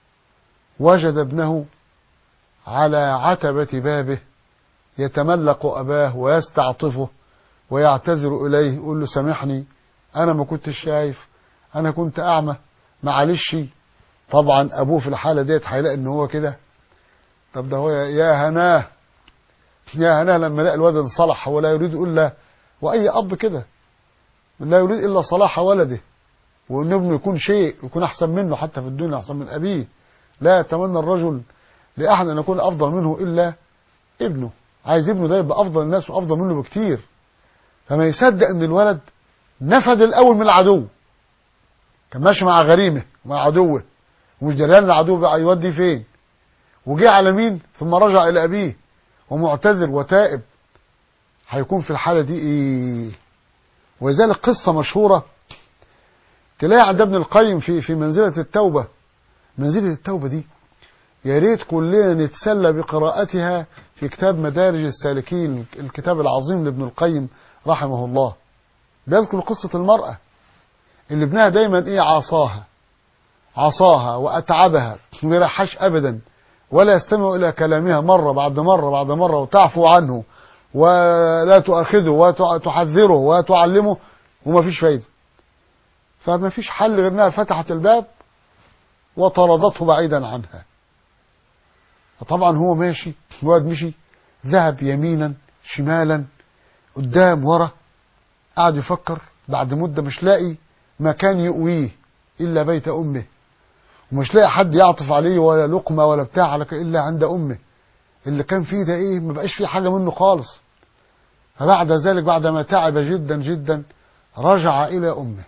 وجد ابنه على عتبة بابه يتملق أباه ويستعطفه ويعتذر إليه، يقول له سامحني، أنا ما كنتش شايف، أنا كنت أعمى، معلش. طبعا أبوه في الحالة ديت هيلاقي إن هو كده، طب ده هو يا هناه، يا هناه لما لقى الولد انصلح، هو لا يريد إلا، وأي أب كده لا يريد إلا صلاح ولده، وإن ابنه يكون شيء، يكون أحسن منه حتى في الدنيا، أحسن من أبيه. لا يتمنى الرجل لأحد أن يكون أفضل منه إلا ابنه، عايز ابنه ده يبقى أفضل الناس وأفضل منه بكتير. فما يصدق إن الولد نفد الأول من العدو، كان ماشي مع غريمه ومع عدوه ومش دريان العدو بقى يودي فين، وجه على مين، ثم رجع إلى أبيه ومعتذر وتائب. هيكون في الحالة دي إيه؟ ولذلك قصة مشهورة تلاقي عند ابن القيم في منزلة التوبة. منزلة التوبة دي يا ريت كلنا نتسلى بقراءتها في كتاب مدارج السالكين، الكتاب العظيم لابن القيم رحمه الله. بيذكر قصة المرأة اللي ابنها دايما عصاها وأتعبها، ما يرحش أبدا، ولا يستمع إلى كلامها مرة بعد مرة بعد مرة، وتعفو عنه ولا تؤاخذه وتحذره وتعلمه، وما فيش فايدة. فما فيش حل غير انها فتحت الباب وطردته بعيدا عنها. فطبعا هو ماشي، الواد مشي، ذهب يمينا شمالا قدام ورا، قعد يفكر بعد مدة، مش لاقي مكان يؤويه إلا بيت أمه، ومش لاقي حد يعطف عليه ولا لقمة ولا بتاع إلا عند أمه. اللي كان فيه ده إيه؟ ما بقاش فيه حاجة منه خالص. فبعد ذلك بعدما تعب جدا جدا رجع إلى أمه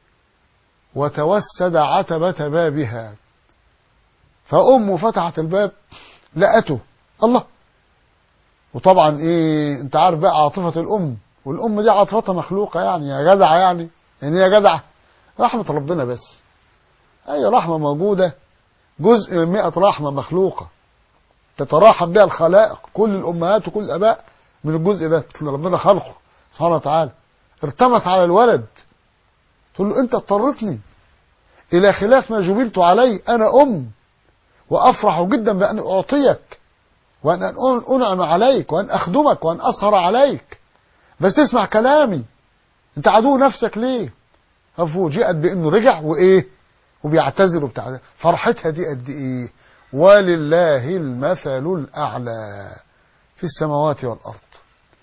وتوسد عتبة بابها، فأمه فتحت الباب لقته، الله. وطبعا انت عارف بقى عاطفة الأم، والأم دي عاطفتها مخلوقة، يعني يا جدع، يعني يا جدع، رحمة ربنا بس. أي رحمة موجودة جزء من 100 رحمة مخلوقة تتراحم بها الخلائق، كل الأمهات وكل الآباء من الجزء ده ربنا خلقه سبحانه وتعالى. ارتمت على الولد تقول له أنت اضطرتني إلى خلاف ما جبلت عليه، أنا أم وأفرح جدا بأن أعطيك وأن أنعم عليك وأن أخدمك وأن أسهر عليك، بس اسمع كلامي، أنت عدو نفسك ليه؟ ففوجئت بأنه رجع وبيعتذر وبتاع. فرحتها دي قد إيه؟ ولله المثل الأعلى في السماوات والأرض.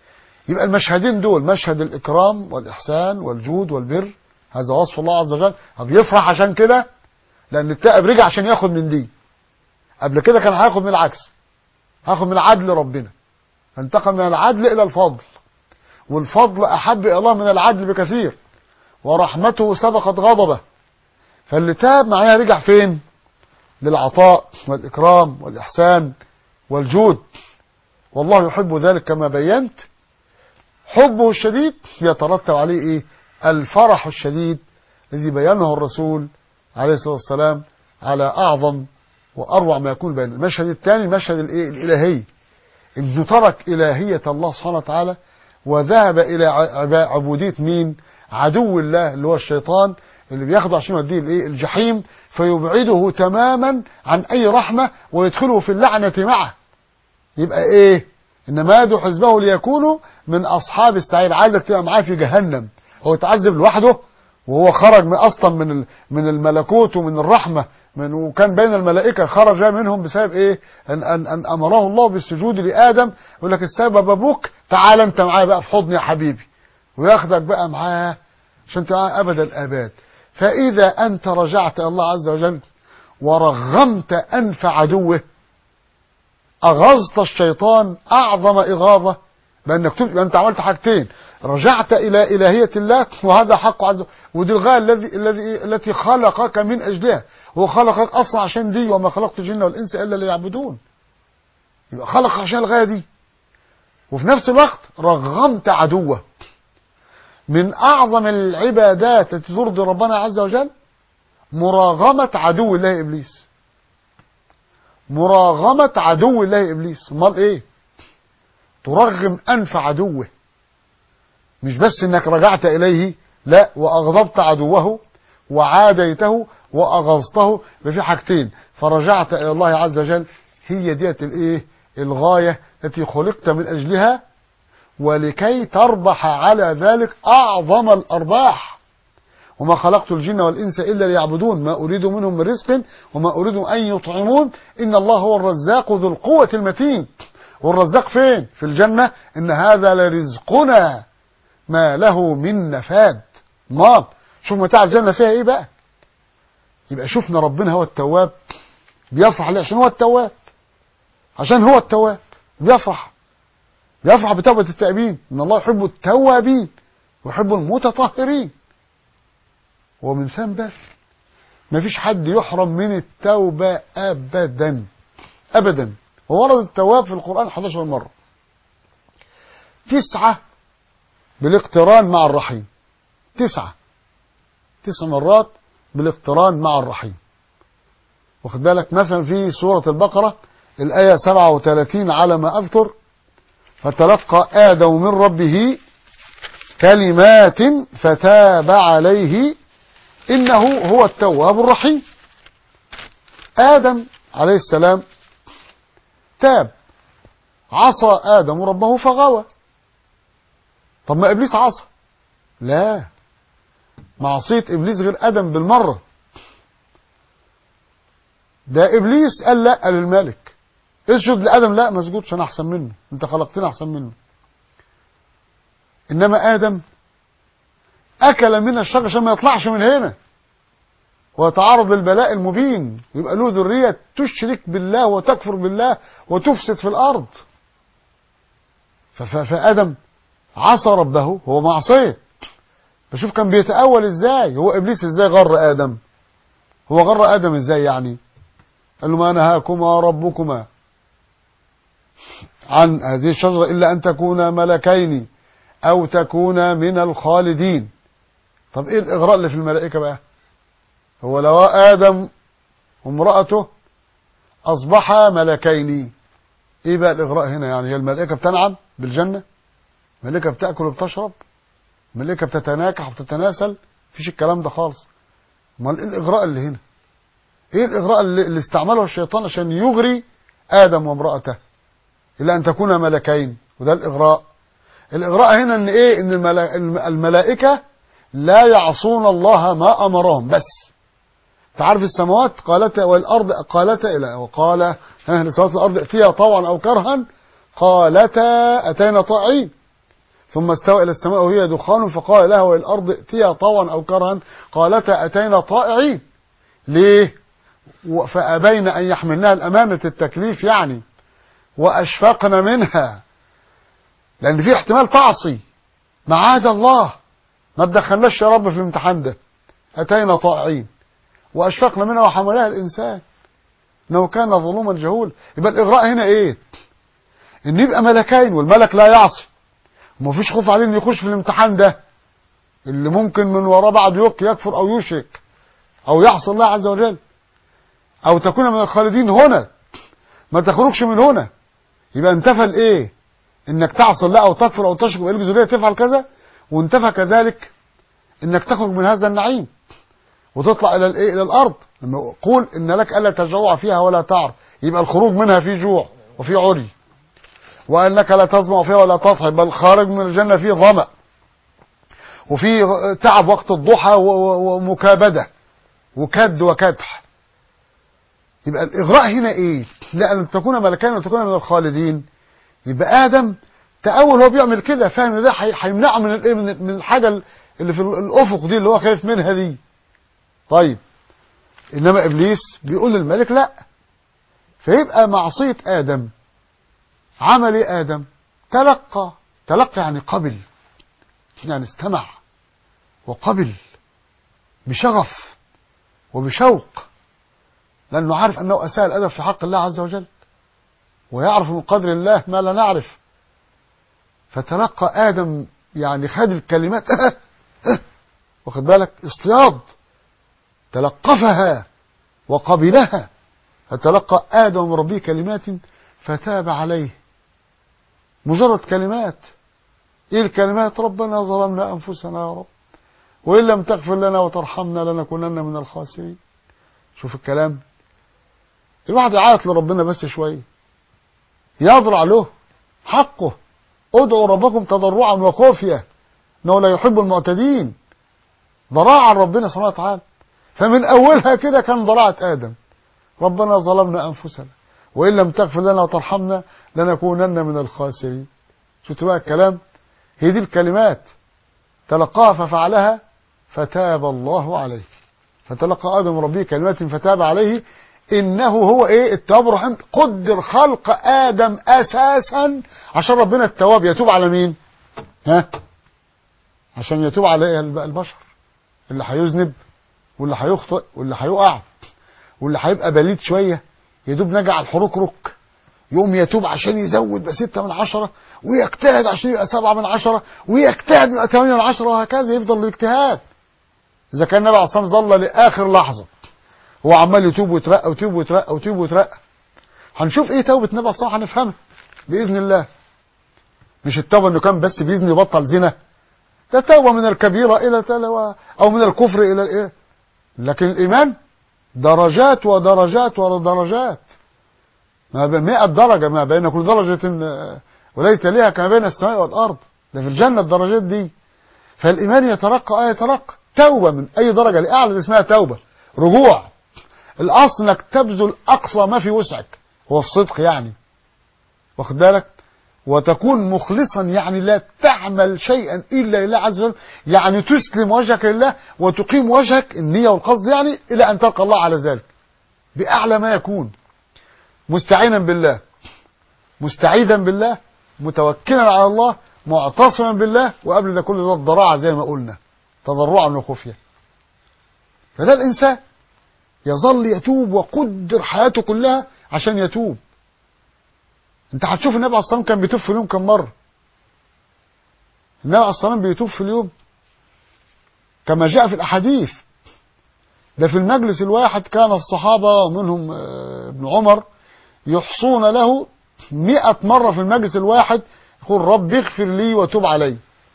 يبقى المشهدين دول، مشهد الإكرام والإحسان والجود والبر، هذا وصف الله عز وجل. بيفرح عشان كده لأن التائب رجع عشان ياخد من دي. قبل كده كان هياخد من العكس، هاخد من عدل ربنا، فانتقل من العدل إلى الفضل، والفضل أحب إلى الله من العدل بكثير، ورحمته سبقت غضبه. فاللي تاب معناها رجع فين؟ للعطاء والإكرام والإحسان والجود، والله يحب ذلك كما بينت. حبه الشديد يترتب عليه إيه؟ الفرح الشديد الذي بينه الرسول عليه الصلاة والسلام على أعظم وأروع ما يكون بين. المشهد الثاني المشهد الإلهي، إنه ترك إلهية الله سبحانه وتعالى وذهب إلى عبودية مين؟ عدو الله اللي هو الشيطان، اللي بياخده عشان يوديه الايه؟ الجحيم، فيبعده تماما عن أي رحمة ويدخله في اللعنة معه. يبقى إيه؟ إنما يدعو حزبه ليكونوا من أصحاب السعير. عايزك تبقى معاه في جهنم، هو يتعذب لوحده وهو خرج من أصلا من الملكوت ومن الرحمة، وكان بين الملائكة، خرج منهم بسبب إيه؟ أن أمره الله بالسجود لآدم. يقول لك السبب أبوك، تعال أنت معايا بقى في حضني يا حبيبي، وياخدك بقى معاه عشان تبقى أبد الآباد. فإذا أنت رجعت إلى الله عز وجل ورغمت أنف عدوه، أغضت الشيطان أعظم إغاظة، بأنك أنت عملت حاجتين: رجعت إلى إلهية الله، وهذا حق عز وجل، ودي الغاية التي خلقك من أجلها. هو خلقك أصلا عشان دي، وما خلقت الجن والإنس إلا ليعبدون. يبقى خلقك عشان الغاية دي، وفي نفس الوقت رغمت عدوه. من أعظم العبادات التي ترضي ربنا عز وجل مراغمة عدو الله إبليس. مراغمة عدو الله إبليس. امال إيه؟ ترغم أنف عدوه، مش بس إنك رجعت إليه، لا، وأغضبت عدوه وعاديته وأغضته. في حاجتين: فرجعت إلى الله عز وجل، هي ديت الإيه؟ الغاية التي خلقت من أجلها، ولكي تربح على ذلك أعظم الأرباح. وما خلقت الجن والإنس إلا ليعبدون، ما أريد منهم من رزق وما أريد أن يطعمون، إن الله هو الرزاق ذو القوة المتين. والرزاق فين؟ في الجنة. إن هذا لرزقنا ما له من نفاد. ما شوف متاع الجنة فيها إيه بقى. يبقى شفنا ربنا هو التواب، بيفرح ليه؟ عشان هو التواب، عشان هو التواب بيفرح بتوبة التائبين. إن الله يحب التوابين ويحب المتطهرين. ومن ثم بس ما فيش حد يحرم من التوبة أبدا أبدا. وورد التواب في القرآن 11 مرة، 9 بالاقتران مع الرحيم. 9 مرات بالاقتران مع الرحيم. واخد بالك؟ مثلا في سورة البقرة الآية 37 على ما أذكر: فتلقى آدم من ربه كلمات فتاب عليه إنه هو التواب الرحيم. آدم عليه السلام تاب، عصى آدم ربه فغوى. طب ما إبليس عصى؟ لا، معصية إبليس غير آدم بالمرة. ده إبليس قال لا للملك: اسجد لآدم. لا، ما اسجدش، أنا أحسن منه، أنت خلقتني أحسن منه. إنما آدم أكل من الشجرة عشان ما يطلعش من هنا ويتعرض للبلاء المبين، ويبقى له ذرية تشرك بالله وتكفر بالله وتفسد في الأرض. فآدم عصى ربه، هو معصية. فشوف كان بيتأول إزاي. هو إبليس إزاي غر آدم؟ هو غر آدم إزاي يعني؟ قال له: ما نهاكما ربكما عن هذه الشجرة إلا أن تكونا ملكين أو تكونا من الخالدين. طب إيه الإغراء اللي في الملائكة بقى؟ هو لو آدم وامرأته أصبحا ملكين، إيه بقى الإغراء هنا؟ يعني هي الملائكة بتنعم بالجنة؟ الملائكة بتأكل وبتشرب؟ الملائكة بتتناكح وبتتناسل؟ مفيش الكلام ده خالص. امال إيه الإغراء اللي هنا؟ إيه الإغراء اللي استعمله الشيطان عشان يغري آدم وامرأته إلا أن تكون ملكين؟ وده الإغراء. الإغراء هنا إن إيه؟ إن الملائكة لا يعصون الله ما أمرهم. بس تعرف السماوات قالتا والأرض قالتا إلى، وقال لسماوات الأرض ائتيا طوعا أو كرها قالتا أتينا طاعين. ثم استوى إلى السماء وهي دخان فقال لها وللأرض ائتيا طوعا أو كرها قالتا أتينا طائعين. ليه؟ فأبين أن يحملنها الأمانة التكليف يعني، وأشفقن منها، لأن في احتمال تعصي معاذ الله، ما تدخلناش يا رب في الامتحان ده. أتينا طائعين وأشفقن منها وحملها الإنسان إنه كان ظلوما جهولا. يبقى الإغراء هنا إيه؟ إن يبقى ملكين والملك لا يعصي ومفيش خوف عليه إنه يخش في الامتحان ده اللي ممكن من وراه بعد يكفر أو يشرك أو يعصي الله عز وجل، أو تكون من الخالدين هنا ما تخرجش من هنا. يبقى انتفى الإيه؟ إنك تعصي الله أو تكفر أو تشرك وإلك ذرية تفعل كذا، وانتفى كذلك إنك تخرج من هذا النعيم وتطلع إلى الإيه؟ إلى الأرض. لما يقول إن لك ألا تجوع فيها ولا تعر، يبقى الخروج منها في جوع وفي عري، وأنك لا تظمأ فيها ولا تضحى، بل خارج من الجنة فيه ظمأ وفي تعب وقت الضحى ومكابدة وكد وكدح. يبقى الإغراء هنا إيه؟ لأن تكون ملكين وتكون من الخالدين. يبقى آدم تأول هو بيعمل كده، فاهم ان ده هيمنعه من الايه؟ من الحاجة اللي في الأفق دي اللي هو خايف منها دي. طيب إنما إبليس بيقول للملك لا. فيبقى معصية آدم عمل ايه؟ آدم تلقى يعني قبل، يعني استمع وقبل بشغف وبشوق، لأنه عارف أنه أساء الأدب في حق الله عز وجل، ويعرف من قدر الله ما لا نعرف. فتلقى آدم يعني خد الكلمات واخد بالك، اصطياد، تلقفها وقبلها. فتلقى آدم من ربه كلمات فتاب عليه. مجرد كلمات. ايه الكلمات؟ ربنا ظلمنا أنفسنا يا رب، وإن لم تغفر لنا وترحمنا لنكونن من الخاسرين. شوف الكلام، الواحد يعيط لربنا بس شوية، يضرع له حقه. ادعوا ربكم تضرعا وخفية انه لا يحب المعتدين. ضراعا ربنا سبحانه وتعالى. فمن اولها كده كان ضراعة آدم، ربنا ظلمنا أنفسنا وإن لم تغفر لنا وترحمنا لنكونن من الخاسرين. شفت بقى الكلام؟ هي دي الكلمات تلقاها ففعلها فتاب الله عليه. فتلقى آدم ربه كلمات فتاب عليه إنه هو إيه؟ التواب الرحيم. قدر خلق آدم أساسا عشان ربنا التواب يتوب على مين؟ عشان يتوب على البشر اللي هيذنب واللي هيخطئ واللي هيقع واللي هيبقى بليد شوية يدوب نجع الحركرك، يقوم يتوب عشان يزود بقى 6 من 10، ويجتهد عشان يبقى 7 من 10، ويجتهد يبقى 8 من 10، وهكذا يفضل الاجتهاد. إذا كان النبي عليه الصلاة والسلام ظل لآخر لحظة هو عمال يتوب ويترقى ويتوب ويترقى ويتوب ويترقى. هنشوف ايه توبة النبي عليه الصلاة والسلام، هنفهمها بإذن الله. مش التوبة انه كان بس بإذن يبطل زنا، ده توبة من الكبيرة إلى أو من الكفر إلى الإيه. لكن الإيمان درجات ودرجات ودرجات، ما بين 100 درجة ما بين كل درجة وليس لها كما بين السماء والأرض. ده في الجنة الدرجات دي. فالإيمان يترقى يترقى. توبة من أي درجة لأعلى دي اسمها توبة رجوع. الأصل انك تبذل أقصى ما في وسعك، هو الصدق يعني، واخد بالك، وتكون مخلصا يعني لا تعمل شيئا إلا لله عز وجل، يعني تسلم وجهك لله وتقيم وجهك النية والقصد يعني إلى أن تلقى الله على ذلك بأعلى ما يكون، مستعينا بالله، مستعيذا بالله، متوكلا على الله، معتصما بالله، وقبل ده كل ده الضراعة زي ما قلنا، تضرعا وخفية. فده الإنسان يظل يتوب وقدر حياته كلها عشان يتوب. انت هتشوف النبي عليه الصلاة والسلام كان بيتوب في اليوم كم مرة؟ النبي عليه الصلاة والسلام بيتوب في اليوم كما جاء في الأحاديث. ده في المجلس الواحد كان الصحابة منهم ابن عمر يحصون له 100 مرة في المجلس الواحد يقول رب اغفر لي وتوب علي،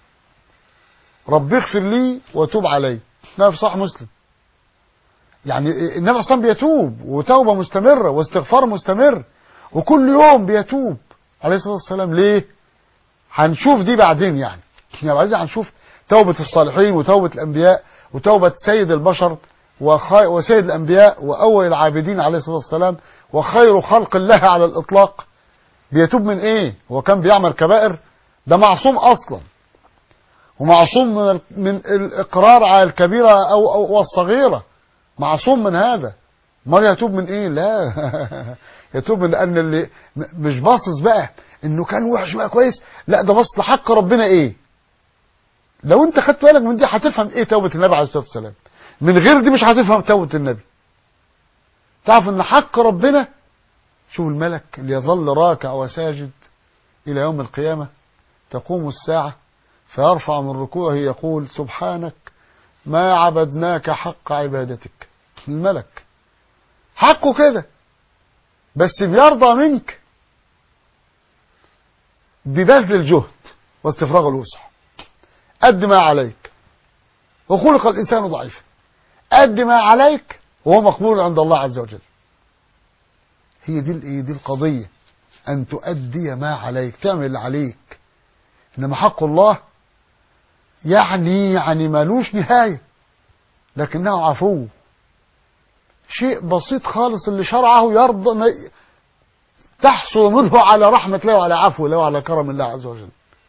رب اغفر لي وتوب علي. ده في صحيح مسلم. يعني النبي اصلا بيتوب وتوبة مستمرة واستغفار مستمر، وكل يوم بيتوب عليه الصلاة والسلام. ليه؟ هنشوف دي بعدين يعني بعدين هنشوف توبة الصالحين وتوبة الأنبياء وتوبة سيد البشر وسيد الأنبياء وأول العابدين عليه الصلاة والسلام وخير خلق الله على الإطلاق. بيتوب من إيه؟ هو كان بيعمل كبائر؟ ده معصوم أصلا، ومعصوم من الإقرار على الكبيرة أو الصغيرة، معصوم من هذا. امال يتوب من ايه؟ لا يتوب من ان اللي مش باصص بقى انه كان وحش بقى كويس، لا ده باصص لحق ربنا ايه. لو انت خدت بالك من دي هتفهم ايه توبة النبي عليه الصلاة والسلام. من غير دي مش هتفهم توبة النبي. تعرف ان حق ربنا، شوف الملك اللي يظل راكع وساجد الى يوم القيامة، تقوم الساعة فيرفع من ركوعه يقول سبحانك ما عبدناك حق عبادتك. الملك حقه كده، بس بيرضى منك ببذل الجهد واستفراغ الوسع. قد ما عليك، وخلق الإنسان ضعيفا، قد ما عليك وهو مقبول عند الله عز وجل. هي دي القضية، أن تؤدي ما عليك، تعمل اللي عليك. إنما حق الله يعني مالوش نهاية، لكنه عفو، شيء بسيط خالص اللي شرعه يرضى تحصل منه على رحمة الله وعلى عفو الله وعلى كرم الله عز وجل.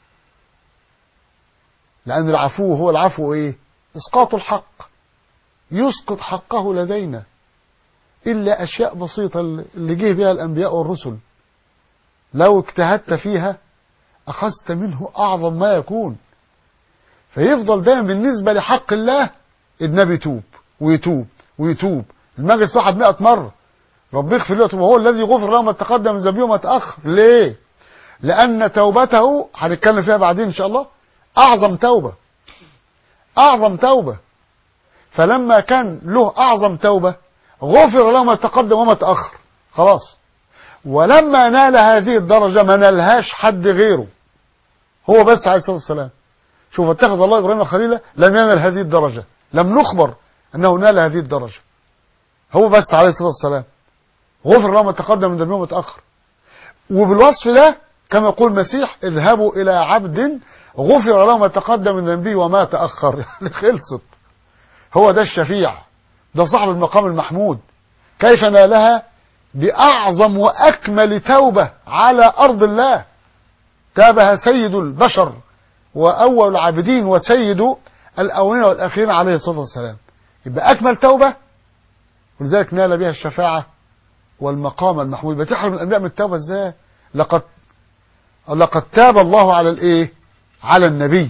لأن العفو هو العفو ايه؟ اسقاط الحق، يسقط حقه لدينا، إلا أشياء بسيطة اللي جه بها الأنبياء والرسل لو اجتهدت فيها أخذت منه أعظم ما يكون. فيفضل دائما بالنسبة لحق الله النبي يتوب ويتوب ويتوب، المجلس واحد 100 مرة رب اغفر له، وهو الذي غفر له ما تقدم من ذنبه وما تأخر. ليه؟ لأن توبته هنتكلم فيها بعدين إن شاء الله أعظم توبة، أعظم توبة. فلما كان له أعظم توبة غفر له ما تقدم وما تأخر خلاص. ولما نال هذه الدرجة ما نالهاش حد غيره، هو بس عليه الصلاة والسلام. شوف اتخذ الله إبراهيم خليلا، لم ينال هذه الدرجة، لم نخبر أنه نال هذه الدرجة، هو بس عليه الصلاة والسلام غفر له ما تقدم من ذنبه وما تأخر. وبالوصف ده كما يقول المسيح اذهبوا إلى عبد غفر له ما تقدم من ذنبه وما تأخر. يعني خلصت، هو ده الشفيع، ده صاحب المقام المحمود. كيف نالها؟ بأعظم وأكمل توبة على أرض الله تابها سيد البشر وأول العابدين وسيد الأولين والآخرين عليه الصلاة والسلام. يبقى أكمل توبة، ولذلك نال بها الشفاعة والمقام المحمود. بتحرم الأنبياء من التوبة ازاي؟ لقد تاب الله على الايه؟ على النبي.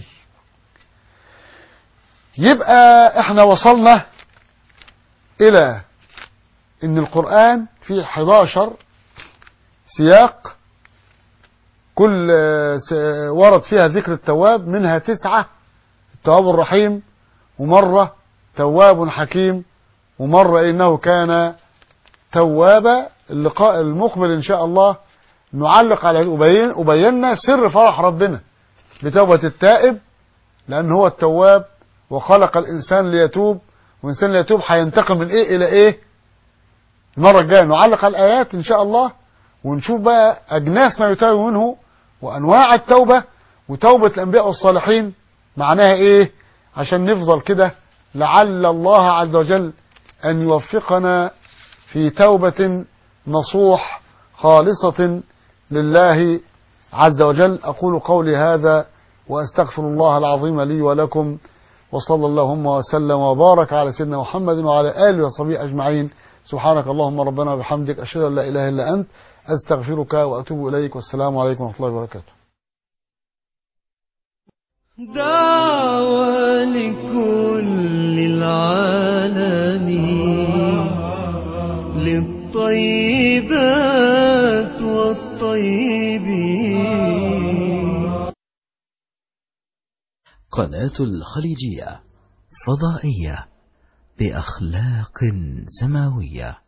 يبقى احنا وصلنا الى ان القرآن فيه 11 سياق، كل ورد فيها ذكر التواب، منها 9 التواب الرحيم، ومرة تواب حكيم، ومرة انه كان توابا. اللقاء المقبل ان شاء الله نعلق على وبينا سر فرح ربنا بتوبة التائب، لأن هو التواب وخلق الإنسان ليتوب، والإنسان ليتوب هينتقل من إيه إلى إيه. المرة الجاية نعلق على الآيات إن شاء الله، ونشوف بقى أجناس ما يتوب منه وأنواع التوبة، وتوبة الأنبياء والصالحين معناها إيه، عشان نفضل كده. لعل الله عز وجل أن يوفقنا في توبة نصوح خالصة لله عز وجل. أقول قولي هذا وأستغفر الله العظيم لي ولكم، وصلى اللهم وسلم وبارك على سيدنا محمد وعلى آله وصحبه أجمعين. سبحانك اللهم ربنا وبحمدك، أشهد أن لا إله إلا أنت، أستغفرك وأتوب إليك، والسلام عليكم ورحمة الله وبركاته. دعوة لكل العالمين، للطيبات والطيبين. قناة الخليجية فضائية بأخلاق سماوية.